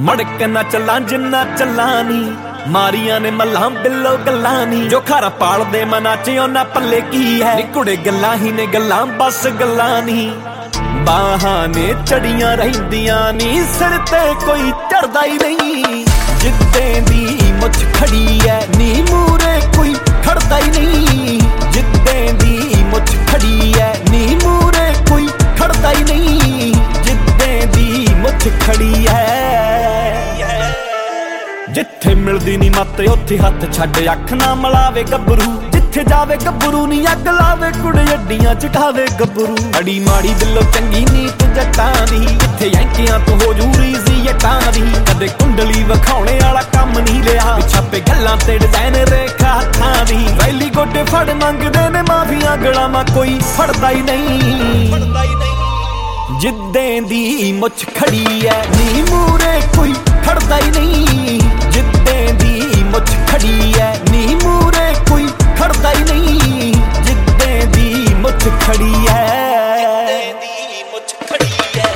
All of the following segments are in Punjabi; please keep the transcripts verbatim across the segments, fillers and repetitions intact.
ਮੜਕ ਨਾ ਚੱਲਾਂ ਜਿੰਨਾ ਚੱਲਾਂ ਨੀ ਮਾਰੀਆਂ ਨੇ ਮੱਲਾਂ ਬਿੱਲੋ ਗੱਲਾਂ ਨੀ ਜੋ ਘਰ ਪਾਲਦੇ ਮਨਾਂ ਚ ਉਹਨਾਂ ਪੱਲੇ ਕੀ ਹੈ ਨੀ ਕੁੜੇ ਗੱਲਾਂ ਹੀ ਨੇ ਗੱਲਾਂ ਬਸ ਗੱਲਾਂ ਨੀ ਬਾਹਾਂ ਨੇ ਚੜੀਆਂ ਰਹਿੰਦੀਆਂ ਨੀ ਸਿਰ ਤੇ ਕੋਈ ਚੜਦਾ ਹੀ ਨਹੀਂ ਜਿੱਦੇ ਦੀ ਮੁੱਛ ਖੜੀ ਐ ਨੀ ਮੂਰੇ ਕੋਈ ਖੜਦਾ ਹੀ ਨਹੀਂ ਜਿੱਦੇ ਦੀ ਮੁੱਛ ਖੜੀ ਐ ਨੀ ਮੂਰੇ ਕੋਈ ਖੜਦਾ ਹੀ ਨਹੀਂ ਜਿੱਦੇ ਦੀ ਮੁੱਛ ਖੜੀ ਐ ਜਿੱਥੇ ਮਿਲਦੀ ਨੀ ਮੱਤ ਉੱਥੇ ਹੱਥ ਛੱਡ ਅੱਖ ਨਾ ਮਲਾਵੇ ਗੱਭਰੂ ਜਿੱਥੇ ਜਾਵੇ ਗੱਭਰੂ ਨੀ ਅੱਗ ਲਾਵੇ ਕੁੜੇ ਅੱਡੀਆਂ ਚਟਾਵੇ ਗੱਭਰੂ ਅੜੀ ਮਾੜੀ ਦਿਲੋਂ ਚੰਗੀ ਨੀਤ ਜੱਟਾਂ ਦੀ ਜਿੱਥੇ ਯੰਕਿਆਂ ਤੋਂ ਹੋ ਜੂ ਰੀਜ਼ੀ ਜੱਟਾਂ ਦੀ ਕਦੇ ਕੁੰਡਲੀ ਵਿਖਾਉਣੇ ਵਾਲਾ ਕੰਮ ਨਹੀਂ ਲਿਆ ਛਾਪੇ ਗੱਲਾਂ ਤੇ ਡਿਜ਼ਾਈਨ ਰੇਖਾ ਹੱਥਾਂ ਦੀ ਵੈਲੀ ਗੋਡੇ ਫੜ ਮੰਗਦੇ ਨੇ ਮਾਫੀਆਂ ਗਲਾਵਾਂ ਕੋਈ ਫੜਦਾ ਹੀ ਨਹੀਂ ਜਿੱਦੇ ਦੀ ਮੁੱਛ ਖੜੀ ਐ ਨੀ ਮੂਰੇ ਕੋਈ ਖੜਦਾ ਹੀ ਨਹੀਂ ਜਿੱਦੇ ਦੀ ਮੁੱਛ ਖੜੀ ਐ ਨੀ ਮੂਰੇ ਕੋਈ ਖੜਦਾ ਹੀ ਨਹੀਂ ਜਿੱਦੇ ਦੀ ਮੁੱਛ ਖੜੀ ਐ ਜਿੱਦੇ ਦੀ ਮੁੱਛ ਖੜੀ ਐ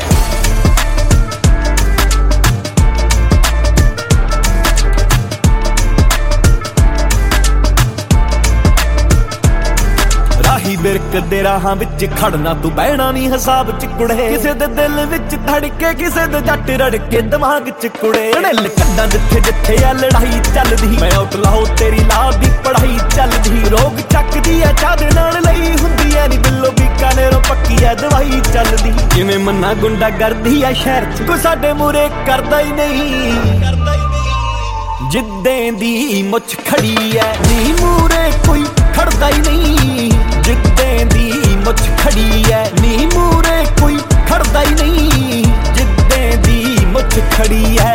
ਰਾਹੀ ਬਿਰਕਦੇ ਰਾਹਾਂ ਵਿੱਚ ਖੜਨਾ ਤੂੰ ਬਹਿਣਾ ਨਹੀਂ ਹਿਸਾਬ ਚ ਕੁੜੇ ਕਿਸੇ ਦੇ ਦਿਲ ਵਿੱਚ ਧੜਕੇ ਕਿਸੇ ਦੇ ਜੱਟ ਰੜਕੇ ਦਿਮਾਗ ਚ ਕੁੜੇ ਢਿੱਲ ਕੱਢਾਂ ਜਿੱਥੇ ਜਿੱਥੇ ਆ ਲੜਾਈ ਚੱਲਦੀ ਮੈਂ ਆਊਟ ਲਾਹੋ ਤੇਰੀ ਲਾਹ ਦੀ ਪੜਾਈ ਚੱਲਦੀ ਰੋਗ ਚੱਕਦੀ ਐ ਚਾਦੇ ਨਾਲ ਲਈ ਹੁੰਦੀ ਐ ਨੀ ਬਿੱਲੋ ਬੀਕਾਨੇਰੋਂ ਪੱਕੀ ਐ ਦਵਾਈ ਚੱਲਦੀ ਜਿਵੇਂ ਮੰਨਾ ਗੁੰਡਾ ਕਰਦੀ ਐ ਸ਼ਹਿਰ ਚ ਕੋਈ ਸਾਡੇ ਮੂਰੇ ਕਰਦਾ ਹੀ ਨਹੀਂ ਜਿੱਦੇ ਦੀ ਮੁੱਛ ਖੜੀ ਐ ਨੀ ਮੂਰੇ ਕੋਈ ਖੜਦਾ ਹੀ ਨਹੀਂ ਜਿੱਦੇ ਦੀ ਮੁੱਛ ਖੜੀ ਐ ਨੀ ਮੂਰੇ ਕੋਈ ਖੜਦਾ ਹੀ ਨਹੀਂ ਜਿੱਦੇ ਦੀ ਮੁੱਛ ਖੜੀ ਐ